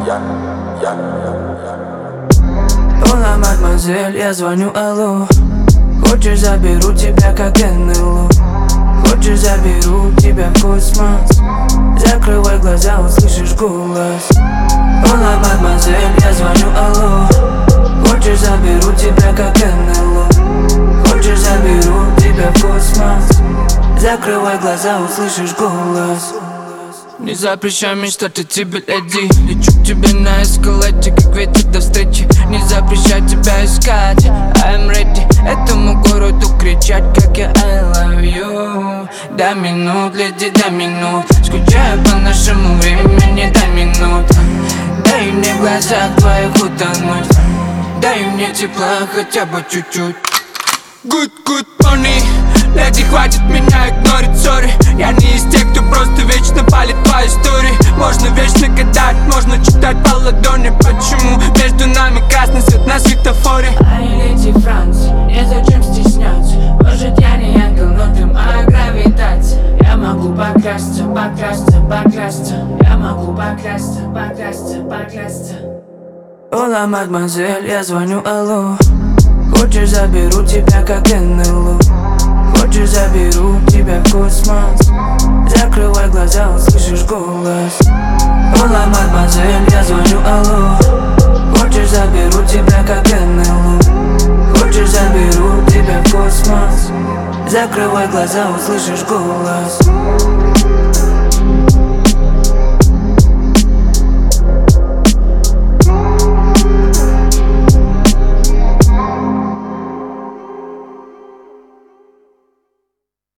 Ола, мадемуазель, я звоню, алло. Хочешь, заберу тебя как НЛО. Хочешь, заберу тебя в космос. Закрывай глаза, услышишь голос. Ола, мадемуазель, я звоню, алло. Хочешь, заберу тебя как НЛО. Хочешь, заберу тебя в космос. Закрывай глаза, услышишь голос. Не запрещай мечтать о тебе, леди. Лечу к тебе на эскалате, как ветер до встречи. Не запрещай тебя искать, I'm ready. Этому городу кричать, как я I love you. Дай минут, леди, дай минут. Скучаю по нашему времени, дай минут. Дай мне в глазах твоих утонуть. Дай мне тепла хотя бы чуть-чуть. Good money. Леди, хватит меня игнорить, сори. Я не из тех, кто просто вечно палит по истории. Можно вечно гадать, можно читать по ладони. Почему между нами красный свет на светофоре? Ай, леди Франции, незачем стесняться. Может, я не ангел, но ты моя гравитация. Я могу поклясться, поклясться, поклясться. Я могу поклясться, поклясться, поклясться. Ола, мадемуазель, я звоню, алло. Хочешь, заберу тебя как НЛО. Хочешь, заберу тебя в космос. Закрывай глаза, услышишь голос. Ола, мадемуазель, я звоню, алло. Хочешь, заберу тебя как НЛО. Хочешь, заберу тебя в космос. Закрывай глаза, услышишь голос.